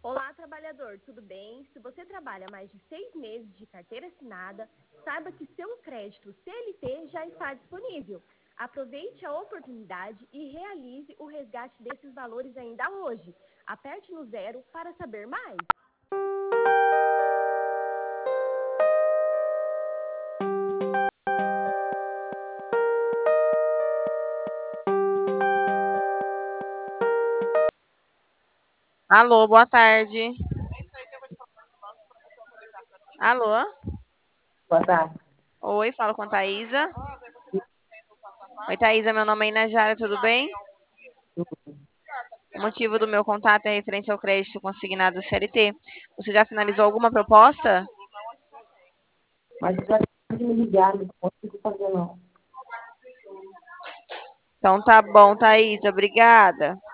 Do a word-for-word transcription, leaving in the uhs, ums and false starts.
Olá, trabalhador, tudo bem? Se você trabalha mais de seis meses de carteira assinada, saiba que seu crédito C L T já está disponível. Aproveite a oportunidade e realize o resgate desses valores ainda hoje. Aperte no zero para saber mais. Alô, boa tarde. Alô? Boa tarde. Oi, falo com a Thaisa. Oi, Thaisa, meu nome é Inajara, tudo bem? O motivo do meu contato é referente ao crédito consignado C L T. Você já finalizou alguma proposta? Mas já pode me ligar, não consigo fazer não. Então tá bom, Thaisa, obrigada.